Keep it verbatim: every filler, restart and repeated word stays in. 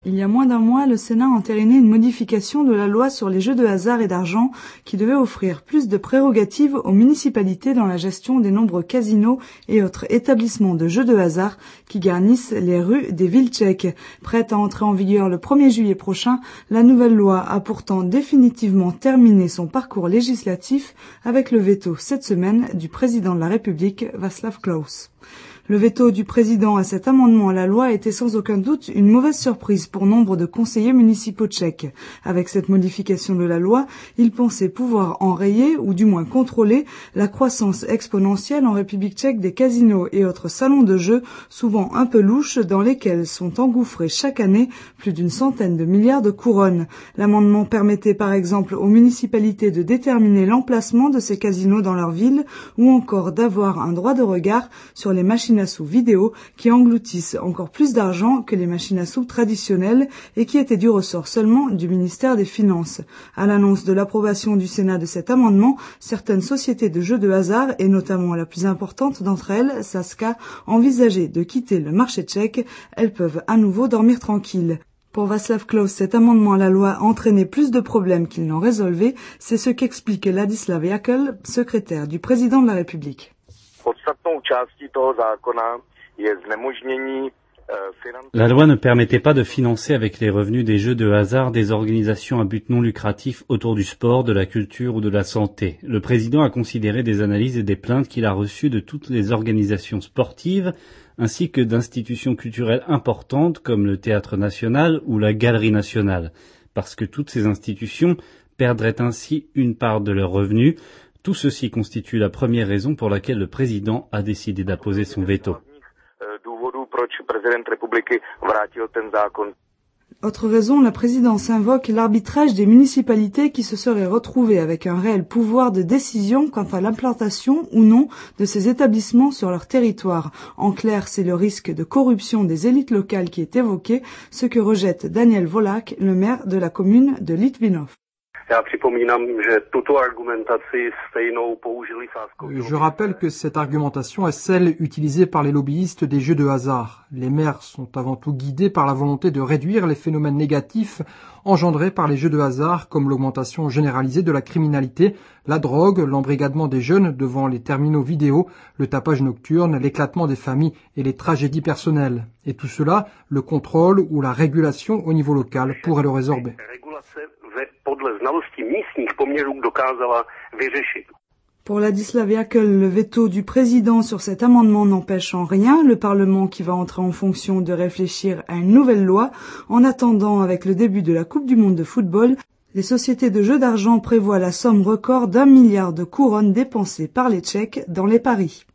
Il y a moins d'un mois, le Sénat a entériné une modification de la loi sur les jeux de hasard et d'argent qui devait offrir plus de prérogatives aux municipalités dans la gestion des nombreux casinos et autres établissements de jeux de hasard qui garnissent les rues des villes tchèques. Prête à entrer en vigueur le premier juillet prochain, la nouvelle loi a pourtant définitivement terminé son parcours législatif avec le veto cette semaine du président de la République, Václav Klaus. Le veto du président à cet amendement à la loi était sans aucun doute une mauvaise surprise pour nombre de conseillers municipaux tchèques. Avec cette modification de la loi, ils pensaient pouvoir enrayer, ou du moins contrôler, la croissance exponentielle en République tchèque des casinos et autres salons de jeux, souvent un peu louches, dans lesquels sont engouffrés chaque année plus d'une centaine de milliards de couronnes. L'amendement permettait par exemple aux municipalités de déterminer l'emplacement de ces casinos dans leur ville, ou encore d'avoir un droit de regard sur les machines à sous vidéo qui engloutissent encore plus d'argent que les machines à sous traditionnelles et qui étaient du ressort seulement du ministère des Finances. À l'annonce de l'approbation du Sénat de cet amendement, certaines sociétés de jeux de hasard, et notamment la plus importante d'entre elles, Sazka, envisageaient de quitter le marché tchèque. Elles peuvent à nouveau dormir tranquilles. Pour Václav Klaus, cet amendement à la loi entraînait plus de problèmes qu'il n'en résolvait. C'est ce qu'explique Ladislav Jakl, secrétaire du président de la République. La loi ne permettait pas de financer avec les revenus des jeux de hasard des organisations à but non lucratif autour du sport, de la culture ou de la santé. Le président a considéré des analyses et des plaintes qu'il a reçues de toutes les organisations sportives ainsi que d'institutions culturelles importantes comme le Théâtre national ou la Galerie nationale, parce que toutes ces institutions perdraient ainsi une part de leurs revenus. Tout ceci constitue la première raison pour laquelle le président a décidé d'apposer son veto. Autre raison, la présidence invoque l'arbitrage des municipalités qui se seraient retrouvées avec un réel pouvoir de décision quant à l'implantation ou non de ces établissements sur leur territoire. En clair, c'est le risque de corruption des élites locales qui est évoqué, ce que rejette Daniel Volák, le maire de la commune de Litvinov. Je rappelle que cette argumentation est celle utilisée par les lobbyistes des jeux de hasard. Les maires sont avant tout guidés par la volonté de réduire les phénomènes négatifs engendrés par les jeux de hasard, comme l'augmentation généralisée de la criminalité, la drogue, l'embrigadement des jeunes devant les terminaux vidéo, le tapage nocturne, l'éclatement des familles et les tragédies personnelles. Et tout cela, le contrôle ou la régulation au niveau local pourrait le résorber. Pour Ladislav Jakl, le veto du président sur cet amendement n'empêche en rien le Parlement qui va entrer en fonction de réfléchir à une nouvelle loi. En attendant, avec le début de la Coupe du monde de football, les sociétés de jeux d'argent prévoient la somme record d'un milliard de couronnes dépensées par les Tchèques dans les paris.